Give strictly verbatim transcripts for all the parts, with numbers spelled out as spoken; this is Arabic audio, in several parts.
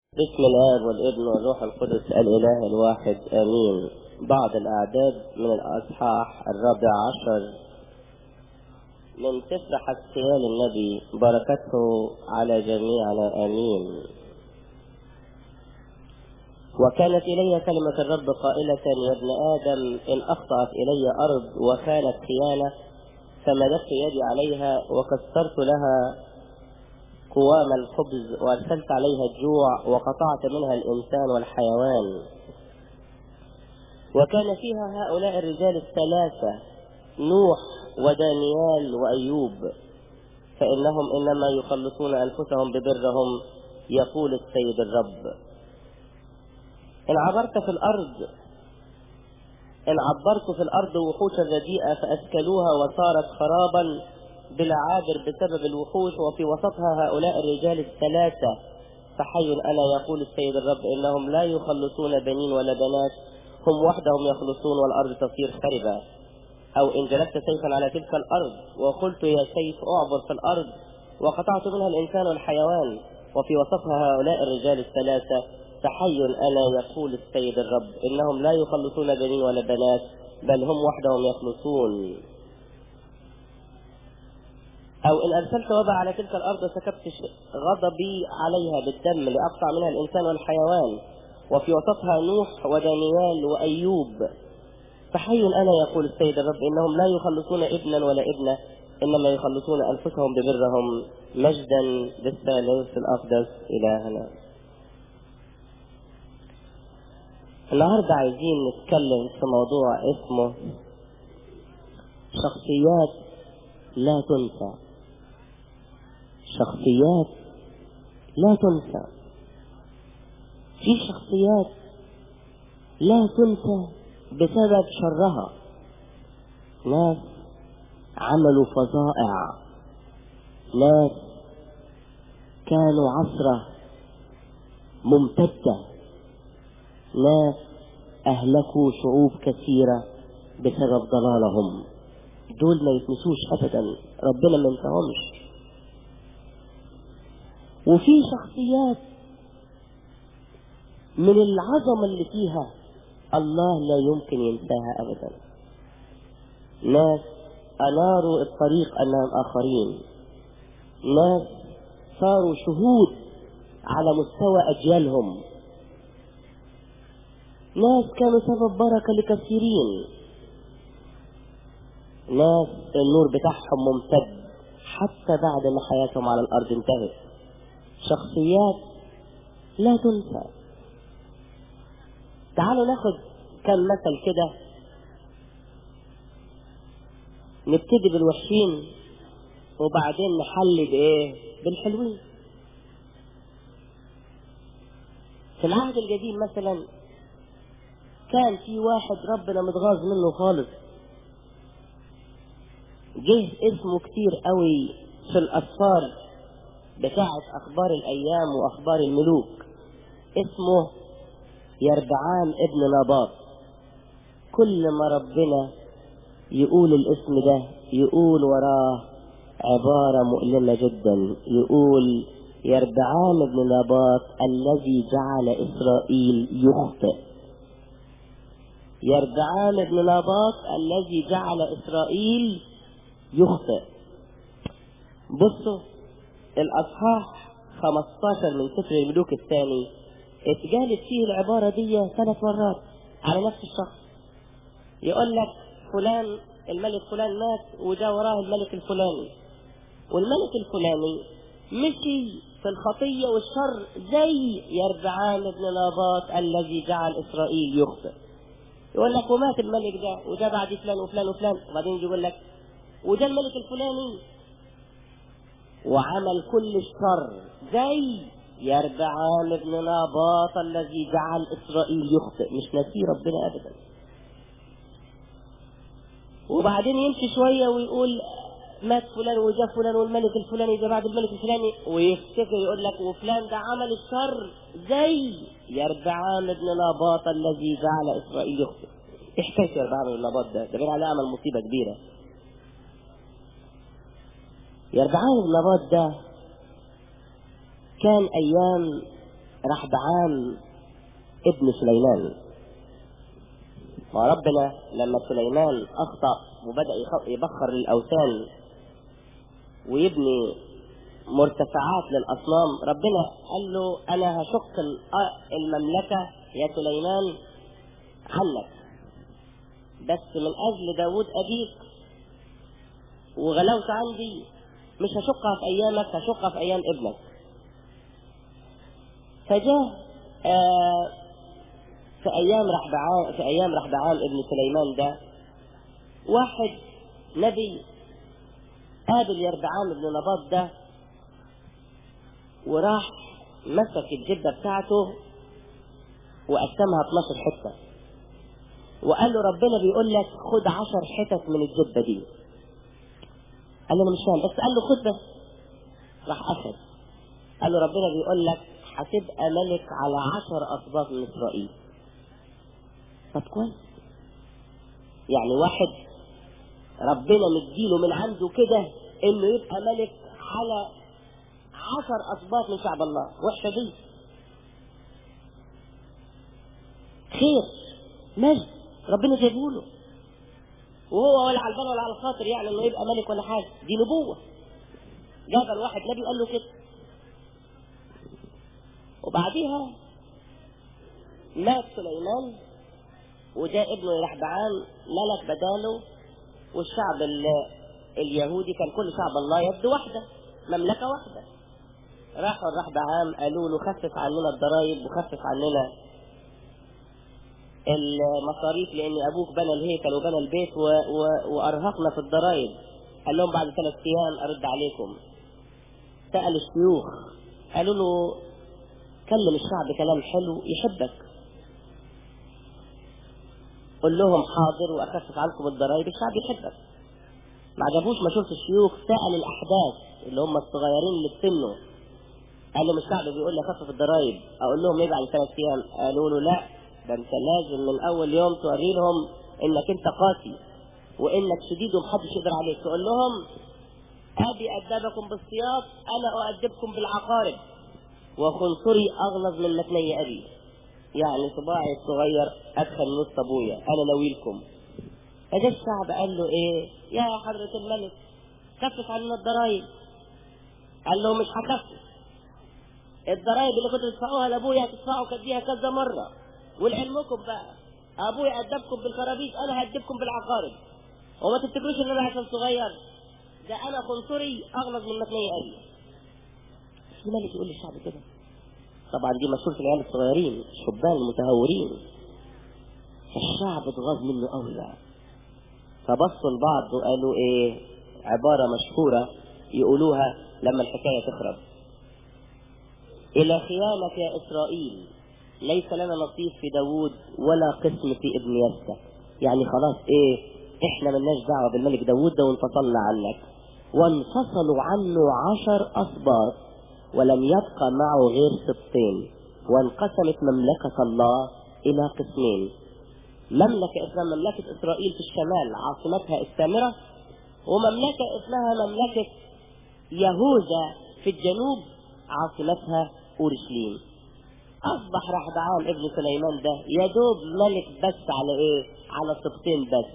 بسم الآب والابن والروح القدس الإله الواحد آمين. بعض الأعداد من الأصحاح الرابع عشر من سفر حسقيال النبي، بركته على جميعنا آمين. وكانت إلي كلمة الرب قائلة: يا ابن آدم، إن أخطأت إلي أرض وكانت خيانة فمددت يدي عليها وكسرت لها قوام الخبز وارسلت عليها الجوع وقطعت منها الإنسان والحيوان. وكان فيها هؤلاء الرجال الثلاثة: نوح ودانيال وأيوب، فإنهم إنما يخلصون أنفسهم ببرهم، يقول السيد الرب. إن عبرت في الأرض إن عبرت في الأرض وحوشا رديئة فأسكلوها وصارت خرابا بلا عابر بسبب الوحوش، وفي وسطها هؤلاء الرجال الثلاثة، فحي أنا يقول السيد الرب، إنهم لا يخلصون بنين ولا بنات، هم وحدهم يخلصون والأرض تصير خربة. أو إن جلست سيفا على تلك الأرض وقلت يا سيف أعبر في الأرض وقطعت منها الإنسان والحيوان، وفي وسطها هؤلاء الرجال الثلاثة، فحي أنا يقول السيد الرب، إنهم لا يخلصون بنين ولا بنات، بل هم وحدهم يخلصون. أو إن أرسلت وباء على تلك الأرض وسكبت غضبي عليها بالدم لأقطع منها الإنسان والحيوان، وفي وسطها نوح ودانيال وأيوب، فحي أنا يقول السيد الرب، إنهم لا يخلصون ابنا ولا ابنة، إنما يخلصون أنفسهم ببرهم. مجدا للثالوث الأقدس إلهنا. النهاردة عايزين نتكلم في موضوع اسمه شخصيات لا تنسى. شخصيات لا تنسى. في شخصيات لا تنسى بسبب شرها. ناس عملوا فظائع، ناس كانوا عصرة ممتدة، ناس أهلكوا شعوب كثيرة بسبب ضلالهم. دول ما يتنسوش أبدا، ربنا ما ينساهمش. وفي شخصيات من العظمة اللي فيها الله لا يمكن ينساها أبدا. ناس أناروا الطريق أمام آخرين، ناس صاروا شهود على مستوى أجيالهم، ناس كانوا سبب بركة لكثيرين، ناس النور بتاعهم ممتد حتى بعد ما حياتهم على الأرض انتهت. شخصيات لا تنسى. تعالوا ناخد كم مثل كده، نبتدي بالوحشين وبعدين نحل بايه؟ بالحلوين. في العهد القديم مثلا كان في واحد ربنا متغاظ منه خالص، جه اسمه كتير قوي في الأسفار بتاعت أخبار الأيام وأخبار الملوك، اسمه يربعام ابن نباط. كل ما ربنا يقول الاسم ده يقول وراه عبارة مؤلمة جدا، يقول يربعام ابن نباط الذي جعل إسرائيل يخطئ. يربعام ابن نباط الذي جعل إسرائيل يخطئ. بصوا الأصحاح خمستاشر من سفر الملوك الثاني اتجالت فيه العبارة دي ثلاث مرات على نفس الشخص. يقول لك فلان الملك فلان مات وجاء وراه الملك الفلاني، والملك الفلاني مشي في الخطية والشر زي يربعام ابن نباط الذي جعل إسرائيل يخطئ. يقول لك ومات الملك ده وجاء بعد فلان وفلان وفلان، وبعدين يجي يقول لك وجاء الملك الفلاني وعمل كل الشر زي يربعام ابن نباط الذي جعل إسرائيل يخطئ. مش ناسيه ربنا أبدا. وبعدين يمشي شوية ويقول مات فلان وجاء فلان والملك الفلاني ده بعد الملك الفلاني، ويفتكر يقول لك وفلان ده عمل الشر زي يربعام ابن نباط الذي جعل إسرائيل يخطئ. ايه حكاية يربعام ابن نباط ده؟ ده بين عليه عمل مصيبة كبيرة. يربعام ابن نباط ده كان أيام رحبعام ابن سليمان. وربنا لما سليمان اخطأ وبدأ يبخر للاوثان ويبني مرتفعات للاصنام، ربنا قال له انا هشق المملكة يا سليمان عنك، بس من اجل داود ابيك وغلاوت عندي مش هشقها في ايامك، هشقها في ايام ابنك. فجاء آه في ايام رحبعام في ايام رحبعام ابن سليمان ده واحد نبي قابل يربعام ابن نباط ده، وراح مسك الجبه بتاعته وقسمها اتناشر حته، وقال له ربنا بيقول لك خد عشر حتت من الجبه دي. قال له انا مش فاهم، بس قال له خد بس. راح اخذ. قال له ربنا بيقول لك هتبقى ملك على عشر اسباط من اسرائيل. طب كويس، يعني واحد ربنا مديله من عنده كده انه يبقى ملك على عشر اسباط من شعب الله. وحشه دي؟ خير، مجد ربنا جايبه له، وهو ولا على البال ولا على الخاطر يعني انه يبقى ملك ولا حاجه. دي نبوه جاب الواحد نبي قال له كده. وبعديها مات سليمان وجاء ابنه رحبعام ملك بداله، والشعب اليهودي كان كل شعب الله يد واحده، مملكه واحده. راحوا الرحبعام قالوا له خفف عننا الضرايب وخفف عننا المصاريف، لان ابوك بنى الهيكل وبنى البيت و... و... وارهقنا في الضرايب. قال لهم بعد ثلاث ايام ارد عليكم. سأل الشيوخ قالوا له كلم الشعب كلام حلو يحبك، قل لهم حاضر واخفف عنكم الضرايب الشعب يحبك. ما عجبوش ما شفت الشيوخ. سأل الاحداث اللي هم الصغيرين اللي في سنه، قال لهم الشعب بيقول لي خفف الضرايب، اقول لهم ايه بعد ثلاث ايام؟ قالوا له لا، ده انت لازم من اول يوم توري لهم انك انت قاسي وانك شديد ومحدش يقدر عليك. تقول لهم ابي ادبكم بالسياط، انا اؤدبكم بالعقارب، وخنصري اغلظ من متني ابي. يعني صباعي الصغير ادخل نص ابويا، انا ناويلكم. فجاء الشعب قال له ايه يا حضرة الملك خفف عنا الضرايب. قال له مش هخفف الضرايب اللي كنتوا تدفعوها لابويا هتدفعوا كديها كذا مره، ولعلمكم بقى ابويا ادبكم بالكرابيس، انا هدبكم بالعقارب. وما تفتكروش ان انا عشان صغير، ده انا خنصري اغلظ من متني ابي. في ملك يقول للشعب كده؟ طبعا دي مشهور في العيال الصغيرين الشبان المتهورين. فالشعب اتغاظ منه قوي بقى، فبصوا لبعض وقالوا ايه عباره مشهوره يقولوها لما الحكايه تخرب: الى خيانه يا اسرائيل ليس لنا نصيب في داود ولا قسم في ابن يسى. يعني خلاص ايه، احنا ملناش دعوه بالملك داود ده وانفصلنا عنك. وانفصلوا عنه عشر اسباط ولم يبقى معه غير سبطين، وانقسمت مملكه الله الى قسمين: مملكه اسمها مملكه اسرائيل في الشمال عاصمتها السامره، ومملكه اسمها مملكه يهوذا في الجنوب عاصمتها اورشليم. اصبح رحبعام ابن سليمان ده يا دوب ملك بس على ايه؟ على سبطين بس،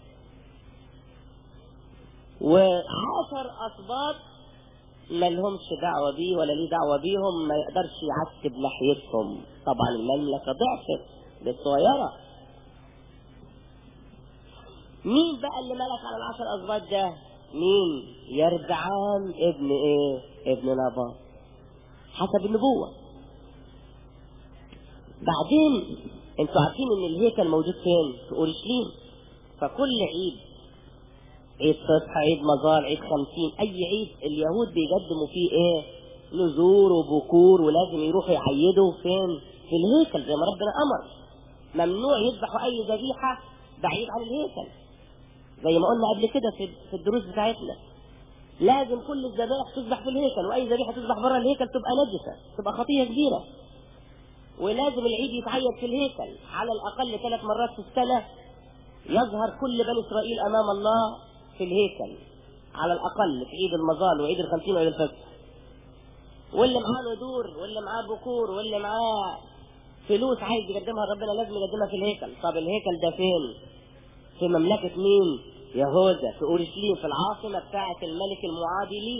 وعشر اسباط ما لهمش دعوه بيه ولا ليه دعوه بيهم، ما يقدرش يعتب ناحيتهم. طبعا المملكه ضعفت بالصغيره. مين بقى اللي ملك على العشر اسباط ده؟ مين؟ يربعام ابن ايه؟ ابن نباط حسب النبوه. بعدين انتوا عارفين ان الهيكل موجود فين؟ في اورشليم. فكل عيد، عيد فصح، عيد مزار، عيد خمسين، اي عيد اليهود بيقدموا فيه ايه؟ نذور وبكور، ولازم يروحوا يعيدوا فين؟ في الهيكل زي ما ربنا امر. ممنوع يذبحوا اي ذبيحه بعيد عن الهيكل، زي ما قلنا قبل كده في في الدروس بتاعتنا. لازم كل الذبائح تذبح في الهيكل، واي ذبيحه تذبح بره الهيكل تبقى نجسه، تبقى خطيه كبيره. ولازم العيد يتعيد في الهيكل على الاقل ثلاث مرات في السنه، يظهر كل بني اسرائيل امام الله في الهيكل على الاقل في عيد المظال وعيد الخمسين وعيد الفصح. واللي معاه ندور واللي معاه بكور واللي معاه فلوس عايز يقدمها ربنا لازم يقدمها في الهيكل. طب الهيكل ده فين؟ في مملكة مين؟ يهوذا، في اورشليم، في العاصمة بتاعة الملك المعادي ليه.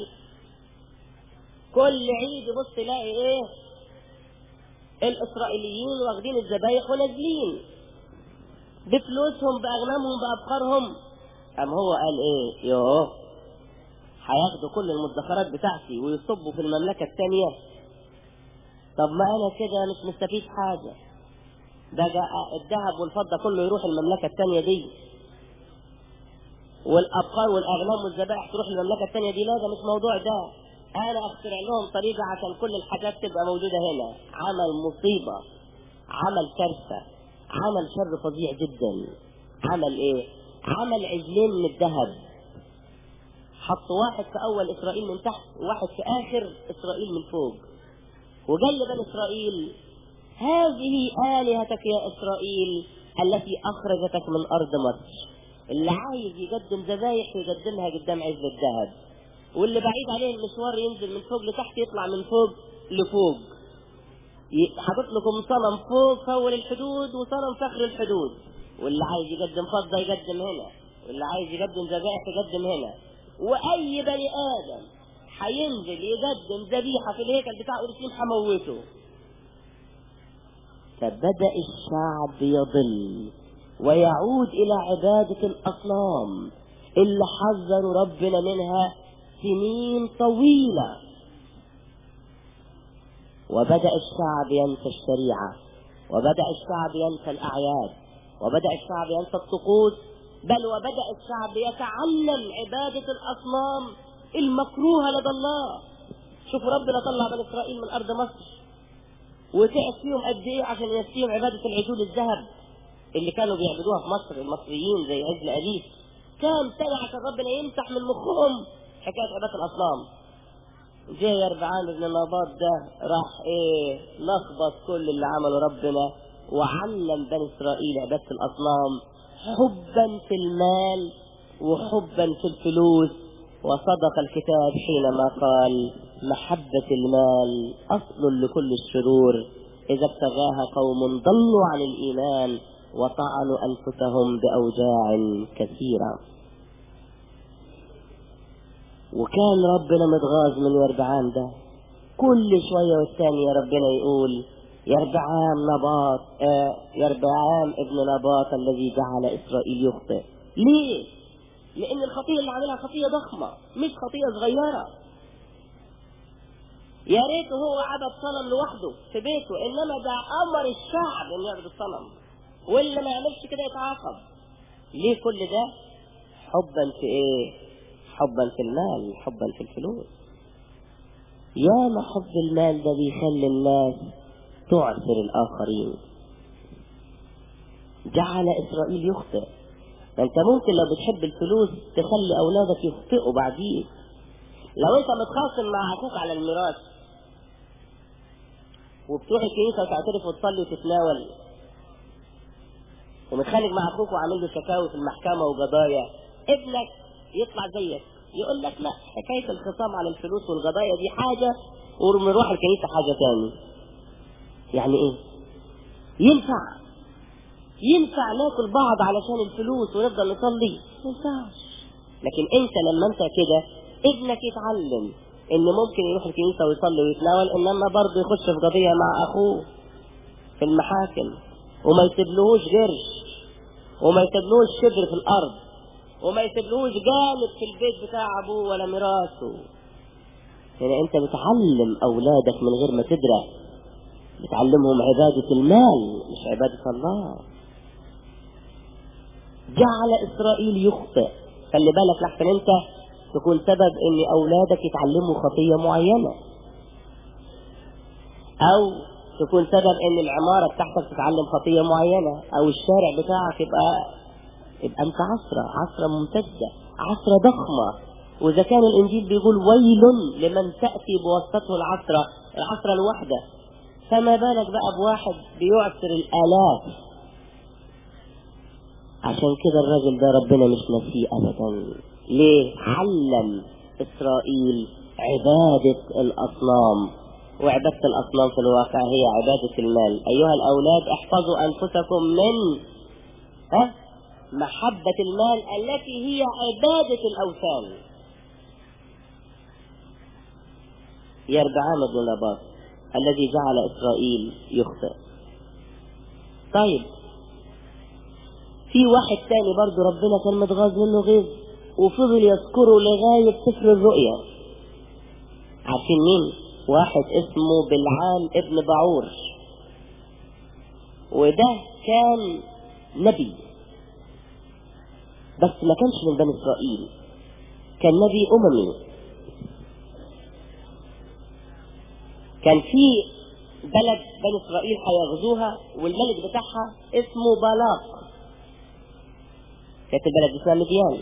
كل عيد يبص تلاقي ايه؟ الاسرائيليين واخدين الذبايح ونازلين بفلوسهم باغنامهم بابقارهم. ام هو قال ايه؟ يوه هياخدوا كل المدخرات بتاعتي ويصبوا في المملكة الثانية. طب ما انا كده مش مستفيد حاجة، ده الذهب والفضة كله يروح المملكة الثانية دي، والابقار والاغنام والذبائح تروح المملكة الثانية دي. لا ده مش موضوع ده، انا اخترع لهم طريقة عشان كل الحاجات تبقى موجودة هنا. عمل مصيبة، عمل كارثة، عمل شر فظيع جدا. عمل ايه؟ عمل عجلين من الذهب، حط واحد في اول اسرائيل من تحت وواحد في اخر اسرائيل من فوق، وقال لبني اسرائيل هذه آلهتك يا اسرائيل التي اخرجتك من ارض مصر. اللي عايز يقدم ذبايح يقدمها قدام عجل الذهب، واللي بعيد عليه المشوار ينزل من فوق لتحت يطلع من فوق لفوق. حاطط لكم صنم فوق في اول الحدود وصنم في اخر الحدود، واللي عايز يقدم فضة يقدم هنا، واللي عايز يقدم ذبائح يقدم هنا. واي بني ادم هينزل يقدم ذبيحة في الهيكل بتاع اورشليم هموته. فبدأ الشعب يضل ويعود الى عبادة الاصنام اللي حذروا ربنا منها سنين طويلة. وبدأ الشعب ينسى الشريعة، وبدأ الشعب ينسى الأعياد، وبدأ الشعب ينسى الطقوس، بل وبدأ الشعب يتعلم عبادة الأصنام المكروهة لدى الله. شوفوا ربنا طلع بني إسرائيل من أرض مصر وتعب فيهم قد إيه عشان ينسيهم عبادة العجول الذهب اللي كانوا بيعبدوها في مصر المصريين زي عجل أليس. كام سنة عشان ربنا يمسح من مخهم حكاية عبادة الأصنام. جاء يربعام بن نباط ده راح ايه لخبط كل اللي عمله ربنا، وعلم بني اسرائيل عبادة الاصنام حبا في المال وحبا في الفلوس. وصدق الكتاب حينما قال محبة المال اصل لكل الشرور، اذا ابتغاها قوم ضلوا عن الايمان وطعنوا انفسهم باوجاع كثيرة. وكان ربنا متغاظ من يربعام ده، كل شوية والثانية يا ربنا يقول يربعام نباط آه يربعام ابن نباط الذي جعل إسرائيل يخطئ. ليه؟ لأن الخطية اللي عملها خطية ضخمة مش خطية صغيرة. يا ريته هو عبد صنم لوحده في بيته، إنما ده أمر الشعب إن يعبد الصنم، واللي ما يعملش كده يتعاقب. ليه كل ده؟ حبا في إيه؟ حبا في المال، حبا في الفلوس. يا ما حب المال ده بيخلي الناس تعثر الآخرين. جعل إسرائيل يخطئ. انت ممكن لو بتحب الفلوس تخلي أولادك يخطئوا بعدين. لو انت متخاصم مع أخوك على الميراث وبتروح الكنيسة وتعترف وتصلي وتتناول، ومتخانق مع أخوك وعامل له شكاوي في المحكمة وقضايا، ابنك يطلع زيك يقول لك لا، حكاية الخصام على الفلوس والقضايا دي حاجة ونروح الكنيسة حاجة تاني. يعني ايه؟ ينفع ينفع ناكل بعض علشان الفلوس ونفضل نصلي؟ ما ينفعش. لكن انت لما انت كده ابنك يتعلم ان ممكن يروح الكنيسة ويصلي ويتناول، انما برضه يخش في قضية مع اخوه في المحاكم وما يسيبلهوش قرش وما يسيبلهوش شبر في الارض وما يسيبلهوش جانب في البيت بتاع ابوه ولا ميراثه. يعني انت بتعلم اولادك من غير ما تدرى، بتعلمهم عبادة المال مش عبادة الله. جعل اسرائيل يخطئ. خلي بالك لحسن انت تكون سبب ان اولادك يتعلموا خطية معينة، او تكون سبب ان العمارة بتاعتك تتعلم خطية معينة، او الشارع بتاعك يبقى يبقى انت عصرة عصرة ممتدة، عصرة ضخمة. واذا كان الانجيل بيقول ويل لمن تأتي بواسطته العصرة العصرة الواحدة، فما بالك بقى بواحد بيعصر الالاف. عشان كده الراجل ده ربنا مش نسيه ابدا. ليه؟ علم اسرائيل عبادة الاصنام وعبادة الأصنام في الواقع هي عبادة المال. أيها الأولاد احفظوا أنفسكم من ها محبة المال التي هي عبادة الأوثان. يربعام بن نباط الذي جعل إسرائيل يخطئ. طيب في واحد تاني برضو ربنا كان متغاظ منه غيظ وفضل يذكره لغاية سفر الرؤيا. عارفين مين؟ واحد اسمه بلعام ابن بعور، وده كان نبي بس ما كانش من بني إسرائيل، كان نبي أممي. كان في بلد بني إسرائيل هيغزوها والملك بتاعها اسمه بالاق، كانت البلد اسمها مديان.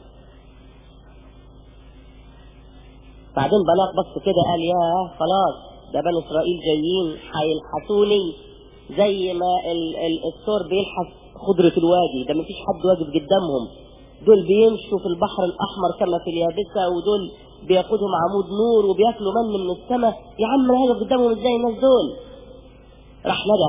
بعدين بالاق بص كده قال يا خلاص ده بني إسرائيل جايين هيلحسوني زي ما الثور بيلحس خضرة الوادي، ده مفيش حد واقف قدامهم، دول بيمشوا في البحر الأحمر كما في اليابسة، ودول بياخدهم عمود نور وبياكلوا من من السماء، يا عم انا هقف قدامهم ازاي الناس دول؟ راح ندى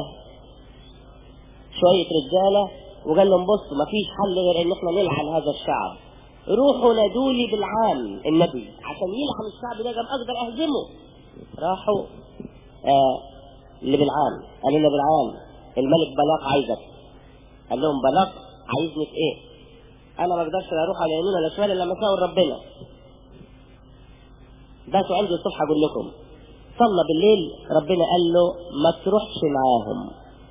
شوية رجالة وقال لهم بصوا مفيش حل غير ان احنا نلعن هذا الشعب، روحوا نادولي بالعام النبي عشان يلعن الشعب ده قام اقدر اهزمه. راحوا آه لبلعام قالوا له بلعام الملك بلاق عايزك. قال لهم بلاق عايزني في ايه؟ انا ما اقدرش اروح على يمين ولا شمال الا لما اساوي ربنا. باتوا عندي الصبح اقول لكم. صلى بالليل ربنا قال له ما تروحش معاهم.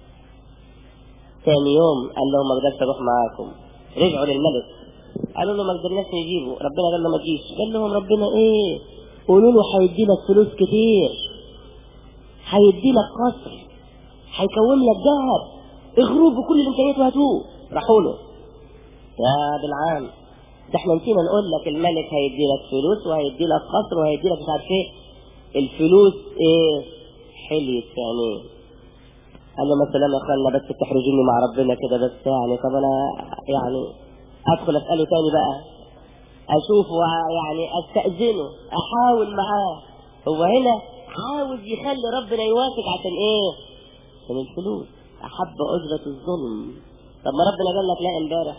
ثاني يوم قال لهم ما اقدرش اروح معاكم. رجعوا للملك قالوا له ما قدرناش نجيبه. ربنا قال له ما تجيش. قال لهم ربنا ايه؟ قولوا له هيدي لك فلوس كتير، هيدي لك قصر، هيكون لك ذهب، اغروه بكل الامكانيات وهاتوه. راحوا له يا بالعام ده احنا نسينا نقول لك الملك هيدي لك فلوس وهيدي لك قصر وهيدي لك مش عارف ايه. الفلوس ايه؟ حليت يعني. قال له مثلا يا اخوانا بس تحرجوني مع ربنا كده بس يعني، طب انا يعني ادخل اساله تاني بقى اشوفه يعني استاذنه احاول معاه. هو هنا عاوز يخلي ربنا يوافق عشان ايه؟ عشان الفلوس. احب اجرة الظلم. طب ما ربنا قال لك لا امبارح.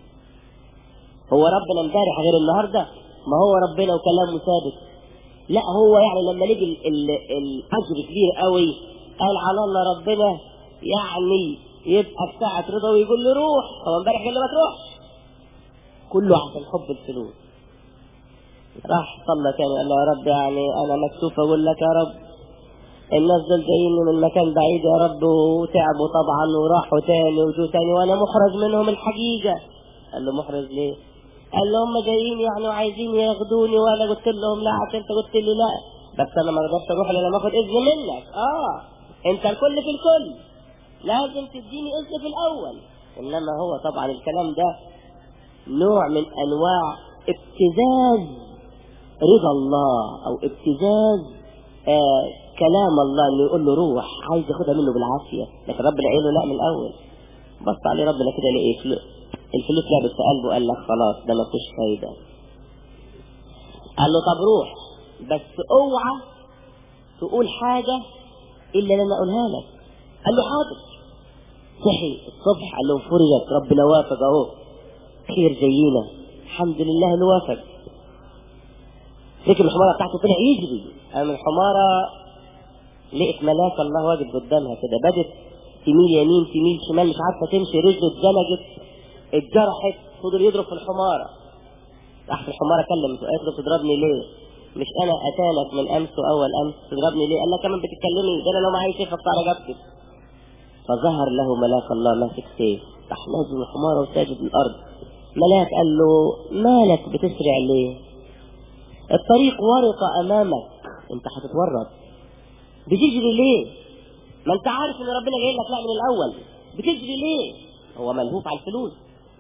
هو ربنا امبارح غير النهارده؟ ما هو ربنا وكلامه ثابت. لا هو يعني لما نيجي الاجر كبير قوي قال على الله ربنا يعني يبقى في ساعة رضا ويقول له روح. هو امبارح قال له ما تروحش، كله عشان حب الفلوس. راح صلى تاني قال له يا رب يعني انا مكسوف اقول لك يا رب الناس دول جايين من مكان بعيد يا رب وتعبوا طبعا وراحوا تاني وجوا تاني وانا محرج منهم الحقيقة. قال له محرج ليه؟ قال له هم جايين يعني وعايزين ياخدوني وانا قلت لهم لا عشان انت قلت لي لا، بس انا ما اقدرش اروح الا لما اخد اذن منك. اه انت الكل في الكل لازم تديني اذن في الاول. انما هو طبعا الكلام ده نوع من انواع ابتزاز رضا الله او ابتزاز آه كلام الله انه يقول له روح، عايز ياخدها منه بالعافيه. لكن ربنا قال له لا من الاول. بص عليه ربنا كده لقيه فلوس، الفلوس لعبت في قلبه قال لك خلاص ده ما فيش فايده. قال له طب روح بس اوعى تقول حاجه الا اللي انا اقولها لك. قال له حاضر. صحي الصبح قال له فرجت ربنا وافق اهو خير جايينا الحمد لله اللي وافق. ركب الحماره بتاعته طلع يجري. قام الحماره لقيت ملاك الله واقف قدامها كده، بدت تميل يمين تميل شمال مش عارفه تمشي، رجله اتزنقت اتجرحت. فضل يضرب في الحماره. راح في الحماره كلمته قالت له تضربني ليه؟ مش انا اتانك من امس واول امس تضربني ليه؟ قال لها كمان بتتكلمي؟ ده انا لو معايا سيف اقطع رقبتك. فظهر له ملاك الله ماسك سيف، راح نازل الحماره وساجد الارض. ملاك قال له مالك بتسرع ليه؟ الطريق ورطه امامك انت هتتورط، بتجري ليه؟ ما انت عارف ان ربنا جاي لك لا من الاول، بتجري ليه؟ هو ملهوف على الفلوس.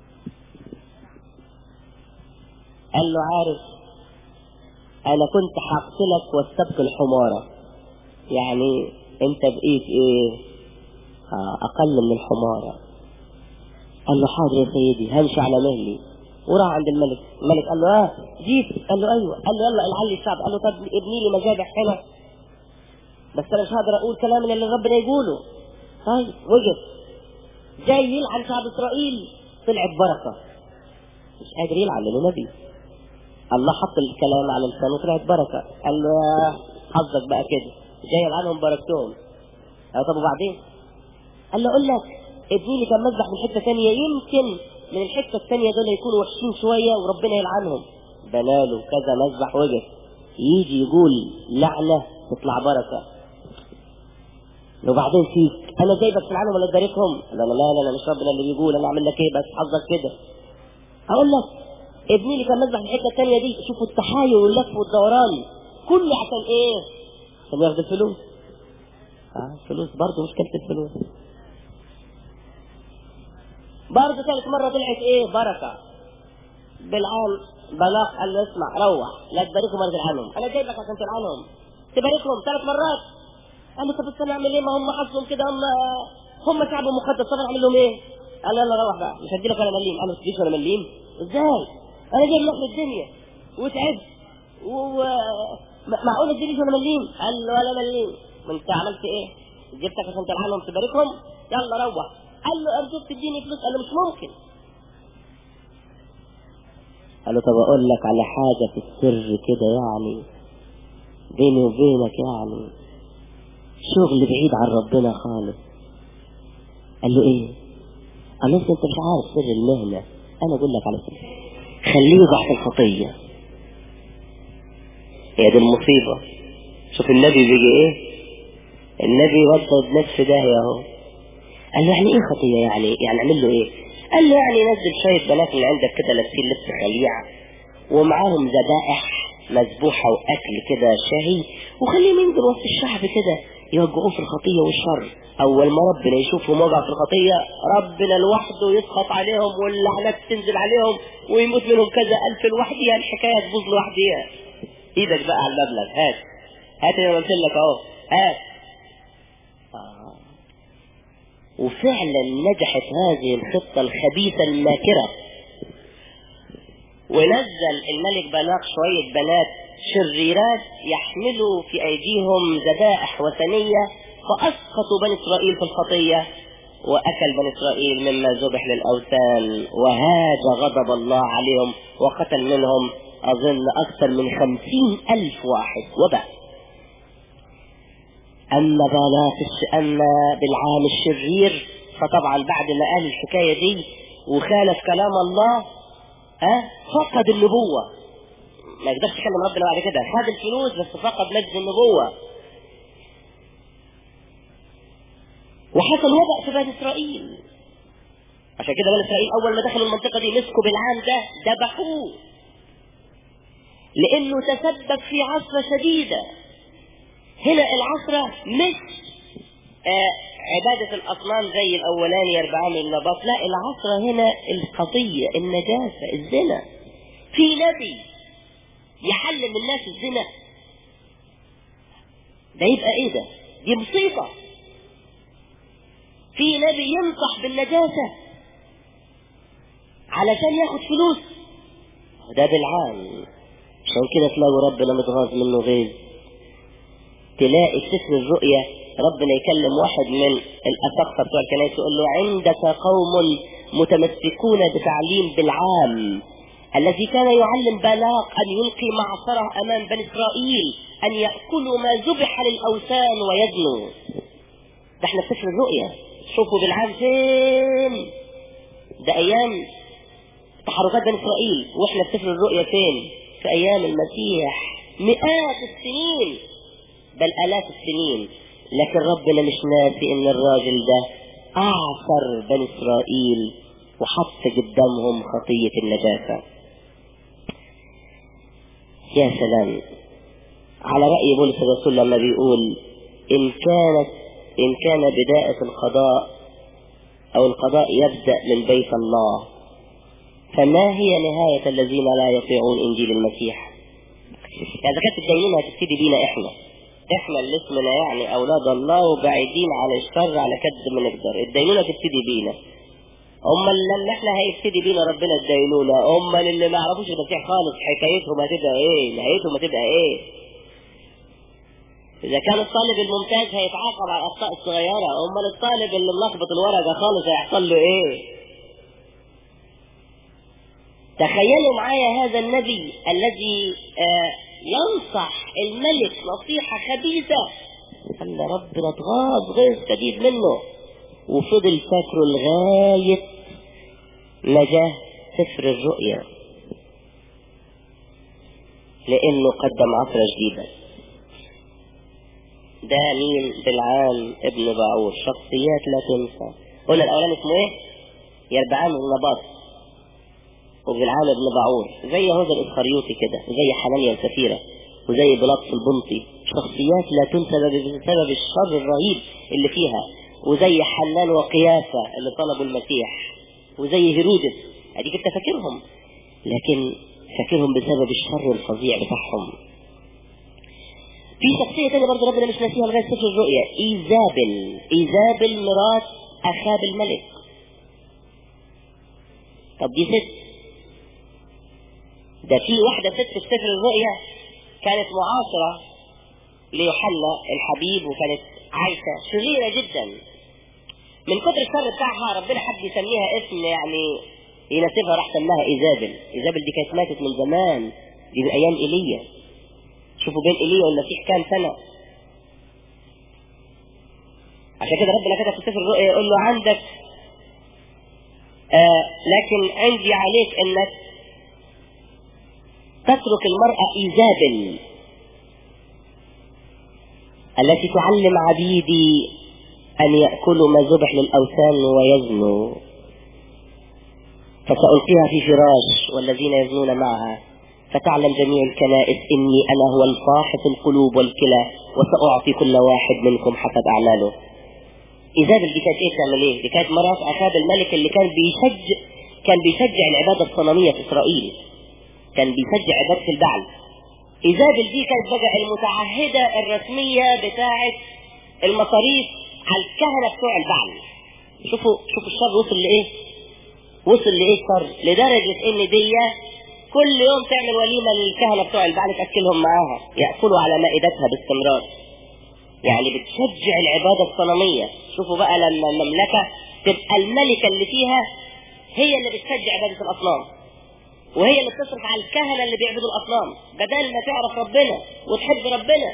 قال له عارف انا كنت هقتلك واستبق الحماره، يعني انت بقيت ايه؟ آه اقل من الحماره. قال له حاضر يا سيدي همشي على مهلي. وراح عند الملك. الملك قال له اه جيت؟ قال له ايوه. قال له يلا العلي الشعب. قال له طب ابني لي مذابح هنا. بس انا مش هقدر اقول كلام اللي ربنا يقوله. طيب وقف جاي يلعن شعب اسرائيل، طلعت بركه. مش قادر يلعن لانه نبي. الله حط الكلام على لسانه وطلعت بركه. قال له يا حظك بقى كده، جاي يلعنهم بركتهم. قال طب وبعدين؟ قال له اقول لك ابني لي كان مذبح من حته ثانيه، يمكن من الحته الثانيه دول يكونوا وحشين شويه وربنا يلعنهم. بناله كذا مذبح وقف، يجي يقول لعنه تطلع بركه. وبعدين فيك انا جايبك تلعنهم ولا تباركهم؟ لا لا لا لا مش ربنا اللي بيقول، انا اعمل لك ايه بس حظك كده. اقول لك ابني اللي كان مذبح في الحته الثانيه دي، شوفوا التحايل واللف والدوران كله عشان ايه؟ عشان ياخد الفلوس. اه الفلوس برضه مشكله الفلوس. برضه ثالث مره طلعت ايه؟ بركه. بالعام بلاق قال له اسمع روح، لا تباركهم ولا تلعنهم، انا جايبك عشان تلعنهم تباركهم ثلاث مرات. قال له طب بس انا اعمل ايه؟ ما هم حظهم كده، هم هم شعب مقدس، طب اعمل لهم ايه؟ قال له يلا روح بقى مش هدي لك ولا مليم. قال له ما تديش ولا مليم؟ ازاي؟ انا جايب لك الدنيا وتعبت ومعقول اديني ولا مليم؟ قال له ولا مليم. وانت عملت ايه؟ جبتك عشان تلعنهم تباركهم؟ يلا روح. قال له ارجوك تديني فلوس. قال له مش ممكن. قال له طب اقول لك على حاجه في السر كده يعني بيني وبينك، يعني شغل بعيد عن ربنا خالص. قال له ايه؟ قال له انت مش عارف سر المهنه، انا اقول لك على سر. خليه يقع في الخطيه. هي دي المصيبه. شوف النبي بيجي ايه؟ النبي وصل نفسه داهيه اهو. قال له يعني ايه خطيه؟ يعني يعني اعمل له ايه؟ قال له يعني نزل شويه بنات من عندك كده لابسين لبس خليع ومعاهم ذبائح مذبوحه واكل كده شهي، وخليهم ينزلوا وسط الشعب كده يوجعوه في الخطيه والشر. اول ما ربنا يشوفهم وقع في الخطيه ربنا لوحده يسخط عليهم واللعنات تنزل عليهم ويموت منهم كذا الف لوحديها، الحكايه تبوظ لوحديها. ايدك بقى على المبلغ، هات هات اللي قلت لك اهو، هات. آه. وفعلا نجحت هذه الخطه الخبيثه الماكره، ونزل الملك بلاق شويه بنات شريرات يحملوا في ايديهم ذبائح وثنيه، فاسقطوا بني اسرائيل في الخطيه، واكل بني اسرائيل مما ذبح للاوثان، وهاج غضب الله عليهم وقتل منهم اظن اكثر من خمسين الف واحد وباء. اما بلاق اما بالعام الشرير فطبعا بعد ما قال الحكايه دي وخالف كلام الله ها فقد النبوه، ما يقدرش يكلم ربنا بعد كده، خد الفلوس بس فقد مجد النبوه. وحصل وباء في بني اسرائيل. عشان كده بني اسرائيل اول ما دخلوا المنطقه دي مسكوا بالعام ده ذبحوه، لانه تسبب في عصره شديده. هنا العصره مش آه عباده الاصنام زي الاولاني يربعام النباط، لا العصره هنا الخطيه، النجاسه، الزنا. في نبي يحلم الناس الزنا، ده يبقى ايه ده؟ دي مصيبه. في نبي ينصح بالنجاسه علشان ياخد فلوس، ده بالعام. عشان كده تلاقوا ربنا متغاظ منه غيظ. تلاقي في سفر الرؤيا ربنا يكلم واحد من الاساقفه بتوع الكنائس يقول له عندك قوم متمسكون بتعليم بالعام الذي كان يعلم بلاق ان يلقي معصره امام بني اسرائيل ان ياكلوا ما ذبح للاوثان ويدنوا. ده احنا في سفر الرؤيا. شوفوا بالعام فين؟ ده ايام تحركات بني اسرائيل، واحنا في سفر الرؤيا فين؟ في ايام المسيح، مئات السنين بل الاف السنين. لكن ربنا مش ناسي ان الراجل ده اعصر بني اسرائيل وحط قدامهم خطيه النجاسه. يا سلام على رأي بولس الرسول لما بيقول إن كانت إن كان بداية القضاء أو القضاء يبدأ من بيت الله، فما هي نهاية الذين لا يطيعون إنجيل المسيح؟ يعني إذا كانت الدينونة هتبتدي بينا إحنا إحنا اللي اسمنا يعني أولاد الله وبعيدين عن الشر على كد ما نقدر، الدينونة تبتدي بينا. أما لما إحنا هيبتدي بينا ربنا الدينونة، أما اللي ما يعرفوش المسيح خالص حكايتهم هتبقى إيه؟ نهايتهم هتبقى إيه؟ إذا كان الطالب الممتاز هيتعاقب على الأخطاء الصغيرة، أمال الطالب اللي ملخبط الورقة خالص هيحصل له إيه؟ تخيلوا معايا هذا النبي الذي آه ينصح الملك نصيحة خبيثة، خلى ربنا اتغاظ غيظ شديد منه، وفضل فاكره لغاية ما جاء سفر الرؤيا، لأنه قدم عصرة جديدة. ده مين؟ بالعام ابن باعور، شخصيات لا تنسى. قلنا الأولاني اسمه إيه؟ يربعام بن نباط، وبالعام ابن باعور زي يهوذا الإسخريوطي كده، وزي حنانيا السفيرة، وزي بيلاطس البنطي، شخصيات لا تنسى بسبب الشر الرهيب اللي فيها، وزي حنان وقيافة اللي طلبوا المسيح، وزي هيرودس، اديك انت فاكرهم، لكن فاكرهم بسبب الشر الفظيع بتاعهم. في شخصية تانية برضه ربنا مش ناسيها لغاية سفر الرؤيا، إيزابل. إيزابل مرات أخاب الملك. طب دي ست، ده في واحدة ست في سفر الرؤيا كانت معاصرة ليوحنا الحبيب، وكانت عايشة شريرة جدا. من كتر الشر بتاعها ربنا حب يسميها اسم يعني يناسبها، راح سماها إيزابل. إيزابل دي كانت ماتت من زمان، دي من أيام إيليا. شوفوا بين إيليا والمسيح كام سنة. عشان كده ربنا كتب في سفر الرؤيا يقول له عندك آه لكن عندي عليك انك تترك المرأة إيزابل التي تعلم عبيدي أن يأكلوا ما ذبح للأوثان ويزنوا، فسألقيها في فراش والذين يزنون معها، فتعلم جميع الكنائس إني أنا هو الفاحص القلوب والكلى، وسأعطي كل واحد منكم حسب أعماله. إيزابل دي كانت إيه تعمل إيه؟ دي كانت مرات أخاب الملك اللي كان بيشجع كان بيشجع العبادة الصنمية في إسرائيل، كان بيشجع عبادة البعل. إيزابل دي كانت بقى المتعهدة الرسمية بتاعة المصاريف على الكهنة بتوع البعل. شوفوا شوفوا الشر وصل لإيه؟ وصل لإيه الشر؟ لدرجة إن دي كل يوم تعمل وليمة للكهنة بتوع البعل تأكلهم معاها، يأكلوا على مائدتها باستمرار. يعني بتشجع العبادة الصنمية. شوفوا بقى لما المملكة تبقى الملكة اللي فيها هي اللي بتشجع عبادة الأصنام، وهي اللي بتصرف على الكهنة اللي بيعبدوا الأصنام، بدل ما تعرف ربنا وتحب ربنا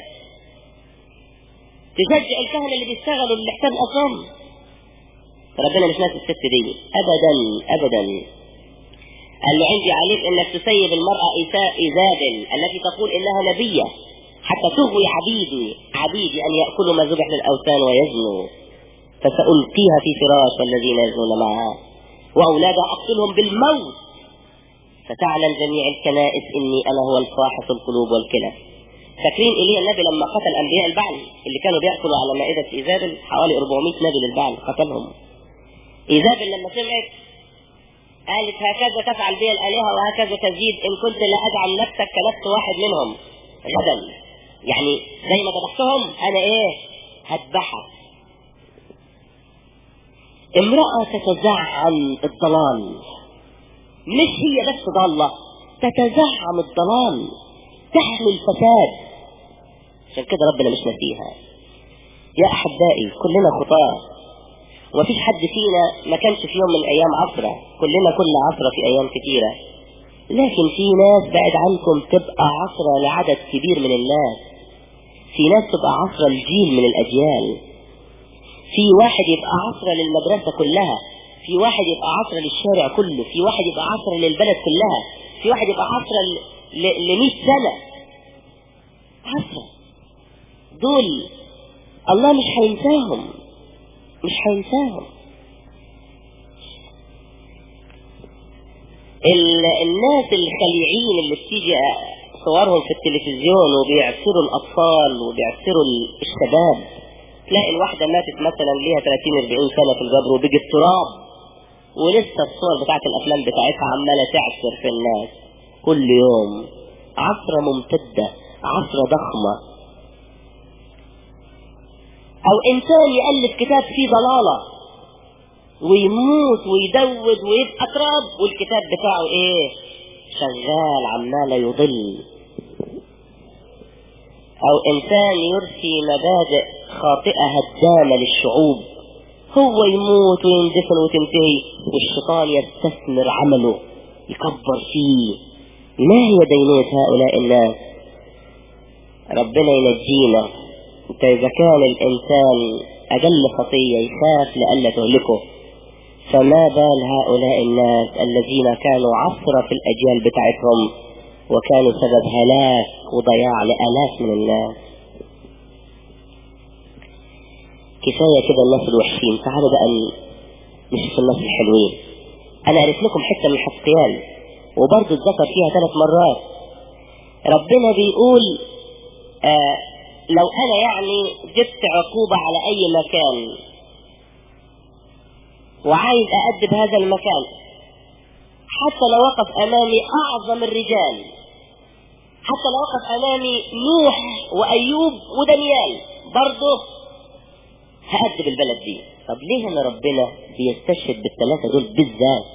تشجع الكهنة اللي بيشتغلوا اللي حساب الأصنام. ربنا مش ناسي الست دي أبدا أبدا. قال له عندي عليك انك تسيب المرأة إيزابل التي تقول انها نبية حتى تغوي عبيدي عبيدي ان يأكلوا ما ذبح للأوثان ويزنوا، فسألقيها في فراش والذين يزنون معها وأولادها أقتلهم بالموت، فتعلم جميع الكنائس إني أنا هو الفاحص القلوب والكلى. فاكرين إيليا النبي لما قتل أنبياء البعل اللي كانوا بيأكلوا على مائدة إيزابل؟ حوالي أربعمائة نبي للبعل قتلهم. إيزابل لما سمعت قالت هكذا تفعل بي الآلهة وهكذا تزيد، إن كنت لا أجعل نفسك كنفس واحد منهم غدا، يعني زي ما ذبحتهم أنا إيه هذبحك. امرأة تتزعم الضلال، مش هي بس ضالة، تتزعم الضلال، تحمي الفساد، عشان كده ربنا مش نسيها. يا أحبائي كلنا خطاة، ومفيش حد فينا ما كانش في يوم من الأيام عصرة، كلنا كنا عصرة في أيام كتيرة، لكن في ناس بعد عنكم تبقى عصرة لعدد كبير من الناس، في ناس تبقى عصرة لجيل من الأجيال، في واحد يبقى عصرة للمدرسة كلها، في واحد يبقى عصرة للشارع كله، في واحد يبقى عصرة للبلد كلها، في واحد يبقى عصرة لمئة سنة. عصرة دول الله مش هينساهم، مش هينساهم. الناس الخليعين اللي بتيجي صورهم في التلفزيون وبيعصروا الأطفال وبيعصروا الشباب، تلاقي الواحدة ماتت مثلا ليها ثلاثين أربعين سنة في القبر وبيجي التراب، ولسه الصور بتاعت الأفلام بتاعتها عمالة تعصر في الناس كل يوم. عصرة ممتدة، عصرة ضخمة. أو إنسان يألف كتاب فيه ضلالة ويموت ويدود ويبقى تراب، والكتاب بتاعه إيه؟ شغال عمال يضل. او انسان يرسي مبادئ خاطئة هدامة للشعوب، هو يموت ويندفن وتنتهي، والشيطان يستثمر عمله يكبر فيه. ما هي دينونة هؤلاء الناس؟ ربنا ينجينا. انت اذا كان الانسان اقل خطية يخاف لألا تهلكه، فما بال هؤلاء الناس الذين كانوا عصرة في الأجيال بتاعتهم وكانوا سبب هلاك وضياع لآلاف من الناس. كفاية كده الناس الوحشين، تعالوا بقى نشوف الناس الحلوين. أنا أعرف لكم حتة من حسقيال وبرضه اتذكر فيها ثلاث مرات. ربنا بيقول آه لو أنا يعني جبت عقوبة على أي مكان وعايز أأدب هذا المكان، حتى لو وقف أمامي أعظم الرجال، حتى لو وقف أمامي نوح وأيوب ودانيال، برضه هأدب البلد دي. طب ليه أنا ربنا بيستشهد بالثلاثة دول بالذات؟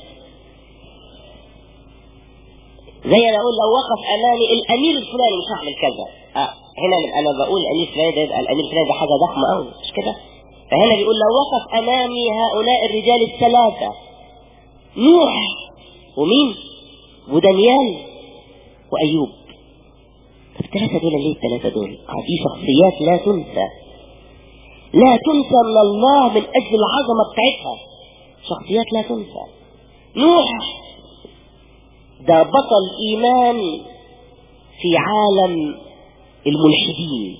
زي أنا أقول لو وقف أمامي الأمير الفلاني مش هعمل كذا. آه هنا أنا بقول الأمير الفلاني ده يبقى الأمير الفلاني ده حاجة ضخمة أوي، مش كده؟ فهنا بيقول لو وقف أمامي هؤلاء الرجال الثلاثة، نوح ومين ودانيال وأيوب. الثلاثة دول ليه الثلاثة دول؟ دي شخصيات لا تنسى، لا تنسى من الله من أجل العظمة بتاعتها، شخصيات لا تنسى. نوح ده بطل إيمان في عالم الملحدين.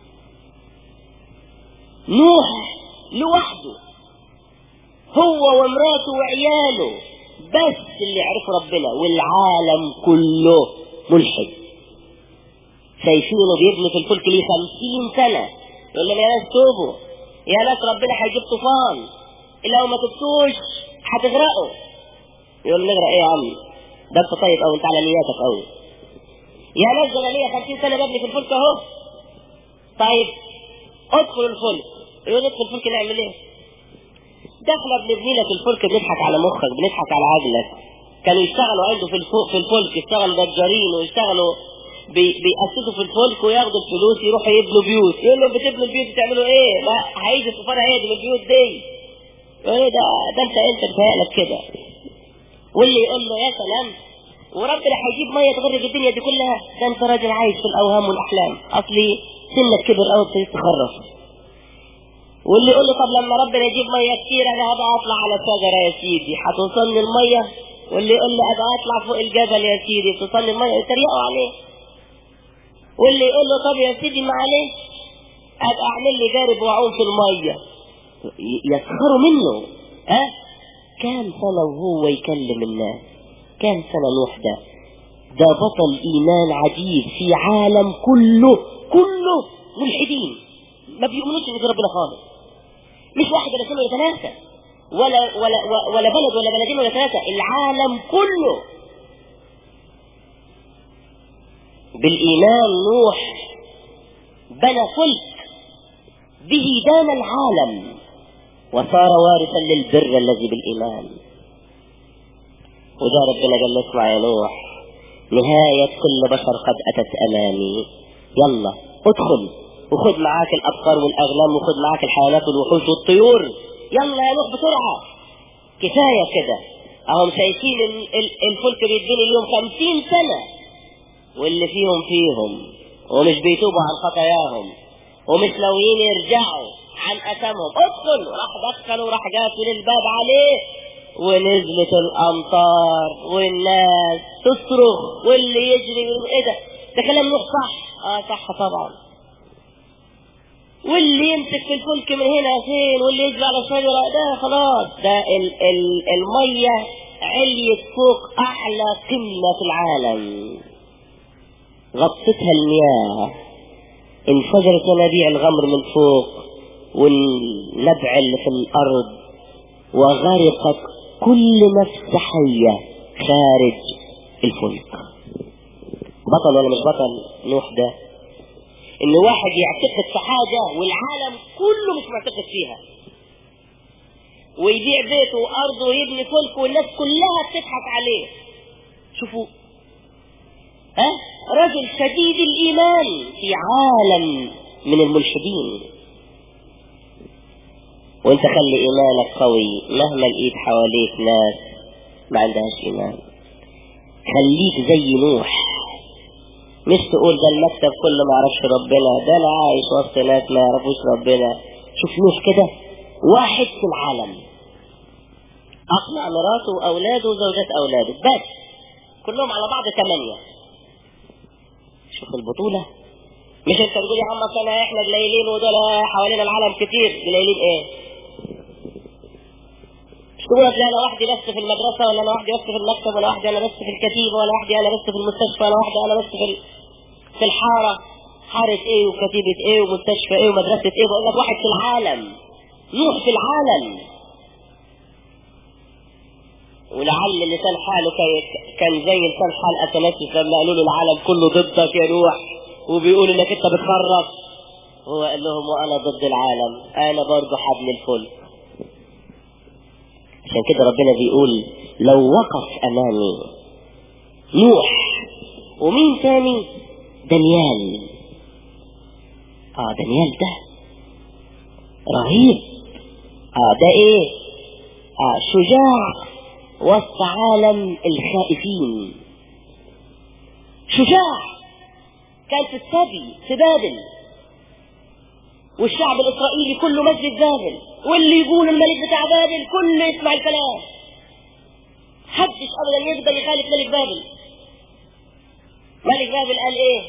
نوح لوحده هو ومراته وعياله بس اللي يعرفوا ربنا، والعالم كله ملحد. شايفينه بيبني في الفلك ليه خمسين سنة، يقول لهم يا ناس توبوا، يا ناس ربنا هيجيب طوفان، لو ما تبتوش هتغرقوا. يقول نغرق ايه يا عم؟ ده انت طيب او انت على نياتك قوي. يا ناس ده انا ليا خمسين سنة ببني في الفلك اهو. طيب ادخل الفلك. يقول ادخل الفلك نعمل ايه؟ ده احنا بنبني لك الفلك بنضحك على مخك، بنضحك على عقلك. كانوا يشتغلوا عنده في الفوق في الفلك، يشتغلوا نجارين ويشتغلوا بي بيأسسوا في الفلك وياخدوا الفلوس يروحوا يبنوا بيوت. يقول لهم بتبنوا البيوت بتعملوا ايه؟ لا هيجي الطوفان هيهدم البيوت دي. ايه ده؟ ده انت انت بتهيألك كده. واللي يقول له يا سلام وربنا هيجيب ميه تغرق الدنيا دي كلها، ده انت راجل عايش في الاوهام والاحلام، اصلي سنك كبر قوي ابتديت تخرف. واللي يقول له طب لما ربنا يجيب ميه كتير انا هبقى اطلع على شجره يا سيدي هتوصلني الميه. واللي يقول له ابقى اطلع فوق الجبل يا سيدي توصلني الميه، يتريقوا عليه. واللي يقول له طب يا سيدي معلش ابقى اعمل لي جارب واعوم في الميه، يسخروا منه. ها أه؟ كام سنه وهو يكلم الناس، كام سنه نوح ده ده بطل ايمان عجيب في عالم كله كله ملحدين ما بيؤمنوش ان في ربنا خالص. مش واحد ولا اثنين ولا ثلاثه ولا ولا ولا بلد ولا بلدين ولا ثلاثه، العالم كله بالايمان. نوح بنى فلك به دان العالم وصار وارثا للبر الذي بالايمان. وده ربنا قال له اسمع يا نوح، نهاية كل بشر قد أتت أمامي، يلا ادخل وخد معاك الأبقار والأغنام وخد معاك الحيوانات والوحوش والطيور، يلا يا نوح بسرعة. كفاية كده. اهم شايفين الفلك بيتبني اليوم خمسين سنة واللي فيهم فيهم ومش بيتوبوا عن خطاياهم ومش ناويين يرجعوا عن أثامهم. ادخل. راح دخلوا وراح جاتوا للباب عليه ونزلت الأمطار والناس تصرخ واللي يجري. ايه ده؟ ده كلام نوح صح؟ اه صح طبعا. واللي يمسك في الفلك من هنا فين واللي يجري على الشجرة ده خلاص. ده ال ال المية عليت فوق أعلى قمة في العالم، غطتها المياه، انفجرت ينابيع الغمر من فوق والنبع اللي في الأرض، وغرقت كل نفس حية خارج الفلك. بطل ولا مش بطل نوح ده؟ ان واحد يعتقد في حاجة والعالم كله مش معتقد فيها، ويبيع بيته وارضه ويبني فلك والناس كلها بتضحك عليه. شوفوا ها رجل شديد الإيمان في عالم من الملحدين. وانت خلي إيمانك قوي مهما لقيت حواليك ناس ما عندهاش إيمان. خليك زي نوح، مش تقول ده المكتب كله ما يعرفش ربنا، ده انا عايش وسط ناس ما يعرفوش ربنا. شوف نوح كده، واحد في العالم اقنع مراته واولاده وزوجات اولاده بس كلهم على بعض ثمانية. شوف البطولة. مش انت تقول يا عم اصل احنا قليلين ودول حوالينا العالم كتير. قليلين ايه؟ مش تقول اصل انا وحدي بس في المدرسة، ولا انا وحدي بس في المكتب، ولا وحدي انا بس في الكتيبة، ولا وحدي انا بس في المستشفى، ولا وحدي انا بس في في الحارة. حارة ايه وكتيبة ايه ومستشفى ايه ومدرسة ايه؟ بقول لك واحد في العالم. نوح في العالم. ولعل لسان حاله كان زي لسان حال اثناسيوس لما قالوا له العالم كله ضدك يا نوح وبيقول انك انت بتخرف. هو قال لهم وانا ضد العالم، انا برضه حبل الفل. عشان كده ربنا بيقول لو وقف امامي نوح ومين تاني؟ دانيال. اه دانيال ده رهيب. اه ده ايه؟ اه شجاع وسط عالم الخائفين. شجاع. كان في السبي في بابل، والشعب الاسرائيلي كله مسجد بابل، واللي يقول الملك بتاع بابل كله يسمع الكلام. حدش ابدا يقدر يخالف ملك بابل. ملك بابل قال ايه؟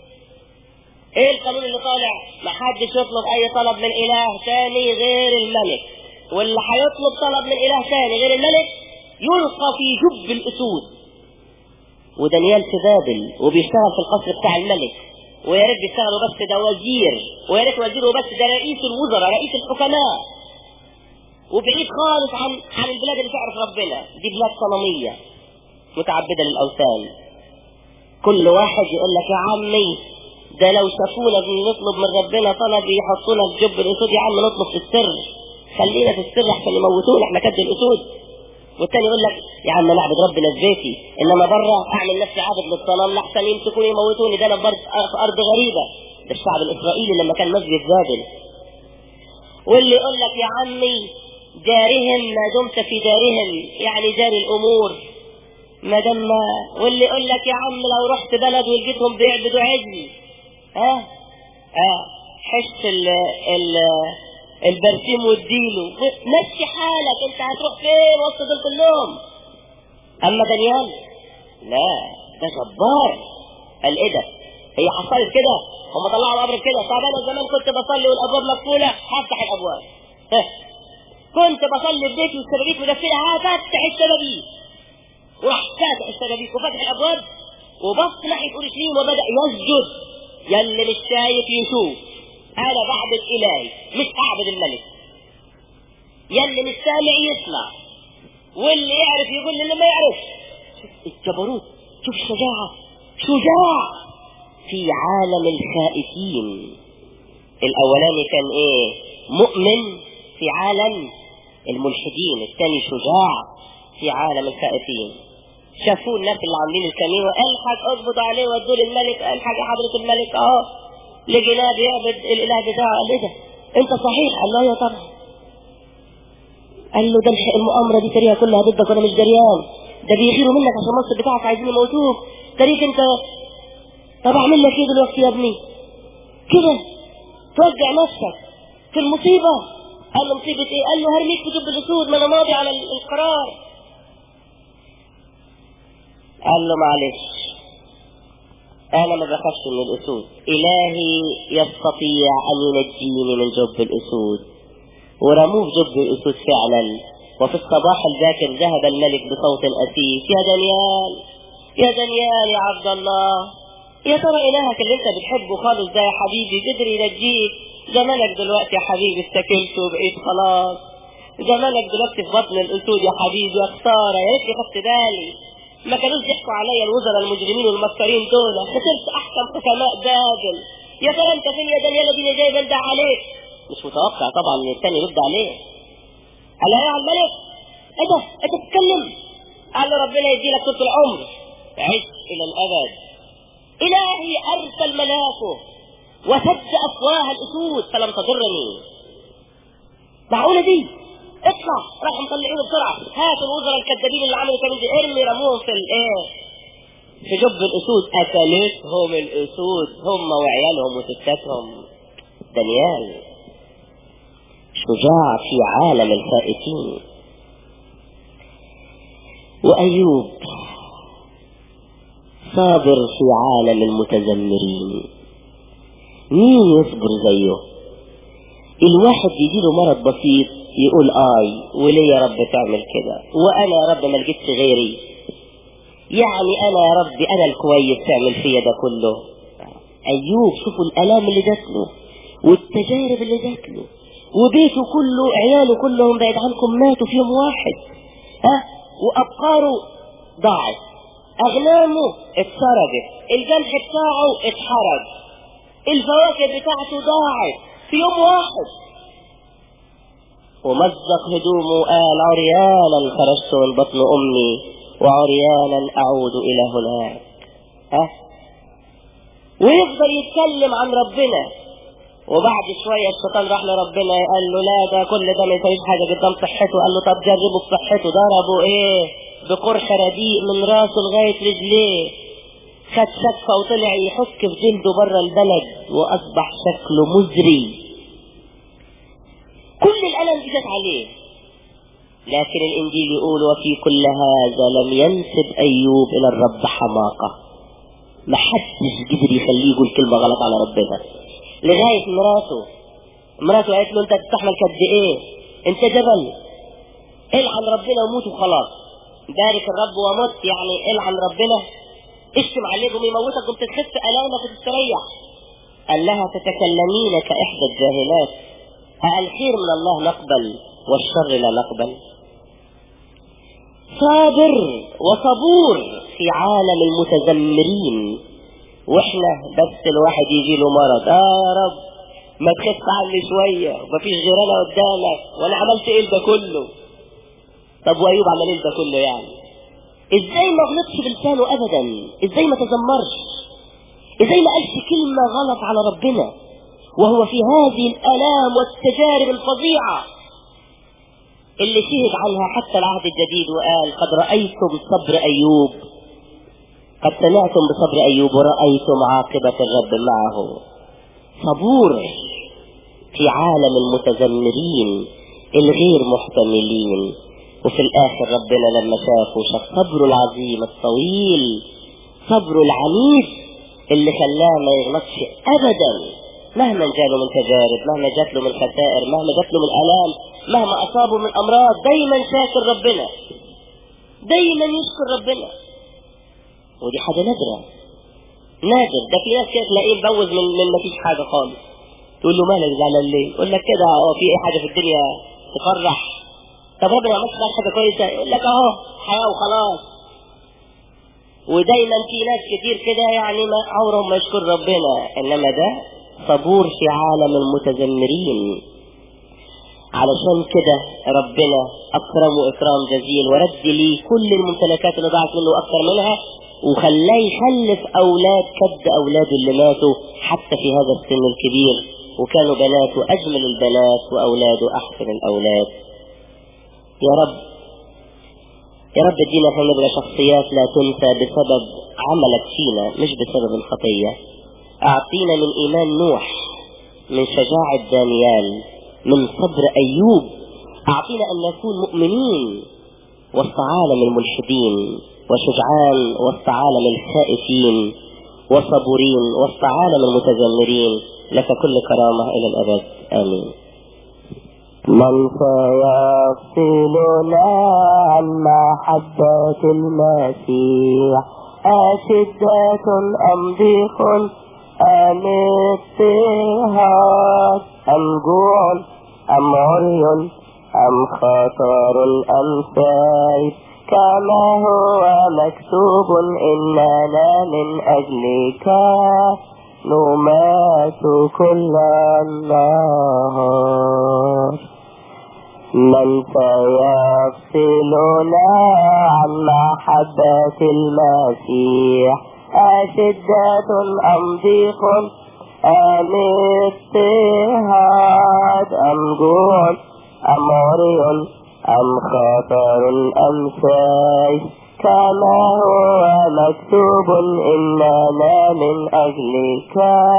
ايه القانون اللي طالع؟ ما حدش يطلب اي طلب من اله ثاني غير الملك، واللي هيطلب طلب من اله ثاني غير الملك يلقى في جب الاسود. ودانيال في بابل وبيشتغل في القصر بتاع الملك، ويا ريت بيشتغلوا بس ده وزير، ويا ريت وزيره بس ده رئيس الوزراء رئيس الحكماء، وبعيد خالص عن عن البلاد اللي تعرف ربنا. دي بلاد صنميه متعبده للاوثان. كل واحد يقول لك يا عمي ده لو شافونا بنطلب من ربنا طلب يحطونا في جب الاسود، يا عم نطلب في السر، خلينا في السر احسن يموتونا احنا كد الاسود. والتاني يقول لك يا عم نعبد ربنا في بيتي، انما بره اعمل نفسي عابد للصنم لحسن يمسكوني يموتوني، ده انا في ارض غريبه. ده الشعب الاسرائيلي لما كان مسجد بابل. واللي يقول لك يا عمي جارهم ما دمت في دارهم، يعني جاري الامور ما دام. واللي يقول لك يا عم لو رحت بلد ولقيتهم بيعبدوا عجل، ها ها حس ال ال البرسيم والديلو، مشي حالك انت هتروح فين وسط دول كلهم. اما دانيال لا، ده جبار. قال ايه ده؟ هي حصلت كده؟ هم طلعوا الامر كده. طب انا زمان كنت بصلي والابواب مقفوله، هفتح الابواب. كنت بصلي في بيتي والشبابيك مقفله، هفتح الشبابيك. وراح فاتح الشبابيك وفتح الابواب وبص ناحيه اورشليم وبدا يسجد. يلي مش شايف يشوف، انا بعبد الهي مش اعبد الملك. يلي مش سامع يسمع، واللي يعرف يقول للي ما يعرفش. الجبروت، شوف الشجاعه. شجاع في عالم الخائفين. الاولاني كان ايه؟ مؤمن في عالم الملحدين. الثاني شجاع في عالم الخائفين. شافوه الناس اللي عاملين الكمين والحق اقبض عليه وادوا للملك. الحق يا حضره الملك اهو لقيناه بيعبد الاله بتاعه. قال ايه ده؟ انت صحيح؟ قال له ايوه طبعا. قال له ده المؤامره دي تريها كلها ضدك وانا مش دريان، ده بيغيروا منك عشان المنصب بتاعك عايزين يموتوك. تريك انت. طب اعمل لك ايه دلوقتي يا ابني؟ كده توجع نفسك في المصيبه. قال له مصيبه ايه؟ قال له هرميك في جب الاسود، ما انا ماضي على القرار. قال له معلش انا ما بخافش من الاسود، الهي يستطيع ان ينجيني من جب الاسود. ورموه في جب الاسود فعلا. وفي الصباح الباكر ذهب الملك بصوت اسيف: يا دانيال يا دانيال يا عبد الله، يا ترى الهك اللي انت بتحبه خالص ده يا حبيبي قدر ينجيك؟ زمانك دلوقتي يا حبيبي استكلت وبقيت خلاص. زمانك دلوقتي في بطن الاسود يا حبيبي. يا خساره، يا ريتني خدت بالي، ما كانوش يحكوا عليا الوزراء المجرمين والمسكرين دول. خسرت احسن حكماء بابل. يا ترى انت فين يا دانيال الذي جاي بلدع عليك؟ مش متوقع طبعا ان الثاني يرد عليه. قال يا الملك ايه ده؟ انت بتتكلم؟ قال له ربنا يديلك طول العمر، عش الى الابد. إلهي أرسل ملاكه وسد أفواه الأسود فلم تضرني. معقولة دي؟ اطلع. راحوا مطلعينه بسرعة. هاتوا الوزراء الكذابين اللي عملوا كانوا دي، ارمي رموهم في الايه في جب الأسود. أكلتهم الأسود هم وعيالهم وستاتهم. دانيال شجاع في عالم الخائفين. وأيوب صابر في عالم المتذمرين. مين يصبر زيه؟ الواحد يجيله مرض بسيط يقول آي وليه يا رب تعمل كده، وأنا يا رب ما لقيتش غيري، يعني أنا يا رب أنا الكويس تعمل فيا ده كله. أيوب شوفوا الآلام اللي جات له والتجارب اللي جات له، وبيته كله عياله كلهم بعيد عنكم ماتوا في يوم واحد، ها وأبقاره ضاعت، أغنامه اتسرقت، الجمح بتاعه اتحرق، الفواكه بتاعته ضاعت في يوم واحد. ومزق هدومه قال عريانا خرجت من بطن أمي وعريانا أعود إلى هناك. ها ويفضل يتكلم عن ربنا، وبعد شوية الشيطان راح لربنا قال له لا ده كل ده ما يسويش حاجة قدام صحته. قال له طب جربه في صحته. ضربه ايه بقرح رديء من راسه لغاية رجليه، خد شكفة وطلع يحك في جلده برا البلد واصبح شكله مزري. كل الألم جت عليه، لكن الانجيل يقول وفي كل هذا لم ينسب ايوب الى الرب حماقة. ما حدش قدر يخليه يقول كلمة غلط على ربنا، لغاية مراته مراته قالت له انت تستحمل قد ايه؟ انت جبل، العن ربنا وموت وخلاص. بارك الرب ومت يعني العن ربنا، اشتم عليكم يموتك قمت تخف الامك وتستريح. قال لها تتكلمين كاحدى الجاهلات، الخير من الله نقبل والشر لا نقبل. صابر وصبور في عالم المتذمرين. واحنا بس الواحد يجي له مرض، اه يا رب ما تخف عني شوية ومفيش غير انا قدامك وانا عملت ايه ده كله. طب وايوب عمل ايه ده كله يعني؟ ازاي ما غلطش بلسانه ابدا؟ ازاي ما تذمرش؟ ازاي ما قالش كلمة غلط على ربنا وهو في هذه الالام والتجارب الفظيعة اللي شهد عنها حتى العهد الجديد وقال قد رأيتم صبر ايوب، قد سمعتم بصبر ايوب ورأيتم عاقبة الرب معه. صبور في عالم المتذمرين الغير محتملين. وفي الاخر ربنا لما شافه شاف صبره العظيم الطويل، صبره العنيف اللي خلاه ما يغلطش ابدا مهما جاله من تجارب، مهما جات له من خسائر، مهما جات له من الام، مهما اصابه من امراض. دايما شاكر ربنا، دايما يشكر ربنا. ودي حاجة نادرة نادر. ده في ناس كده تلاقيه مبوز من من ما فيش حاجة خالص، تقول له مالك زعلان ليه؟ يقول لك كده هو في اي حاجة في الدنيا تفرح؟ طب ربنا ما عملش حاجة كويسة؟ يقول لك اهو حياة وخلاص. ودايما في ناس كتير كده يعني ما عمرهم ما يشكر ربنا، انما ده صبور في عالم المتذمرين. علشان كده ربنا اكرمه اكرام جزيل ورد لي كل الممتلكات اللي ضاعت منه واكثر منها، وخلاه يخلف اولاد كد اولاده اللي ماتوا حتى في هذا السن الكبير، وكانوا بناته اجمل البنات واولاده احسن الاولاد. يا رب يا رب ادينا احنا نبقى شخصيات لا تنسى بسبب عملك فينا مش بسبب الخطية. اعطينا من ايمان نوح، من شجاعة دانيال، من صبر ايوب. اعطينا ان نكون مؤمنين وسط عالم الملحدين، وشجعان وسط عالم الخائفين، وصبورين وسط عالم المتذمرين. لك كل كرامة الى الابد امين. من سيفصلنا عن محبة المسيح؟ أشدة أم ضيق أم اضطهاد أم جوع أم عري أم خطر أم سيف؟ كما هو مكتوب إننا من أجلك نمات كل النهار. من سيفصلنا عن محبة المسيح؟ أشدة أم ضيق أم اضطهاد أم جوع أم عري أم خطر أم سيف كما هو مكتوب إننا من أجلك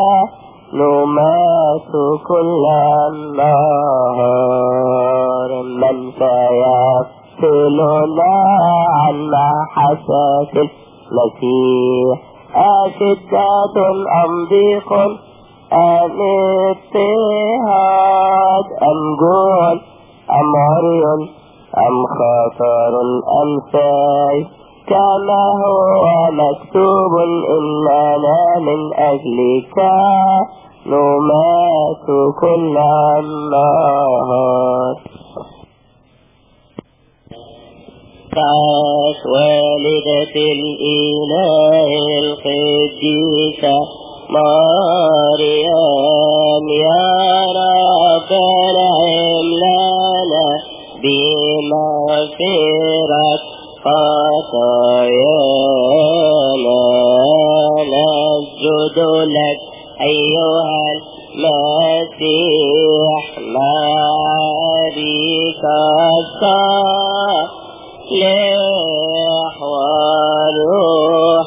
نمات كل النهار من سيفصلنا عن محبة المسيح أشدة أم ضيق أم اضطهاد أم جوع أم عري أم خطر أم سيف كما هو مكتوب إننا من أجلك نمات كل النهار. تعاش والدة الإله القديسة مريم يا ربنا املانا بمغفرة خطايانا نسجد لك أيها المسيح ماريك الصالح والروح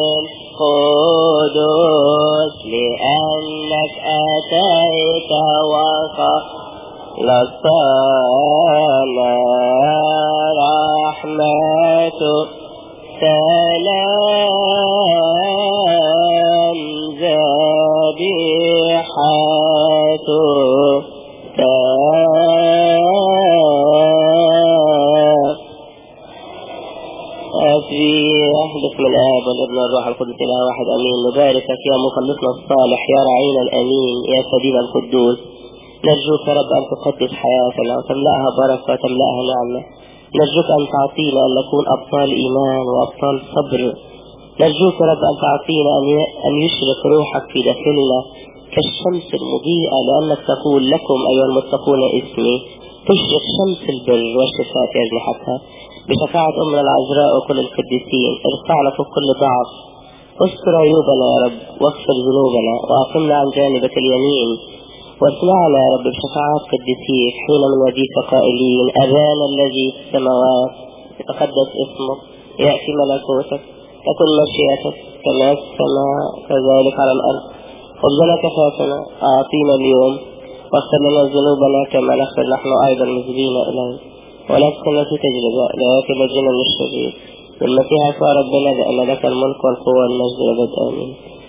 القدس لأنك أتيت وخلصتنا رحمة سلام ذبيحة تسبيح. بسم الآب والابن والروح القدس إله واحد أمين. نباركك يا مخلصنا الصالح يا رعينا الأمين يا سيدنا القدوس. نرجوك يا رب أن تقدس حياتنا وتملأها بركة وتملأها نعمة. نرجوك أن تعطينا أن نكون أبطال إيمان وأبطال صبر. نرجوك يا رب أن تعطينا أن يشرق روحك في داخلنا كالشمس المضيئة لأنك تقول لكم أيها المتقون اسمي تشرق شمس البر والشفاء في أجنحتها. بشفاعة أمنا العذراء وكل القديسين ارفعنا فوق كل ضعف واستر عيوبنا يا رب واغفر ذنوبنا وأقمنا عن جانبك اليمين واسمعنا يا رب بشفاعات قديسيك حين نناديك قائلين أبانا الذي في السماوات يتقدس اسمك يأتي ملكوتك تكن مشيئتك كما في السماء كذلك على الأرض. خبزنا كفافنا أعطينا اليوم واغفر لنا ذنوبنا كما نغفر نحن أيضا المذنبين إليك ولا تدخلنا في تجربة لكن نجنا من الشرير. بالمسيح يسوع ربنا لأن لك الملك والقوة والمجد والأبد آمين.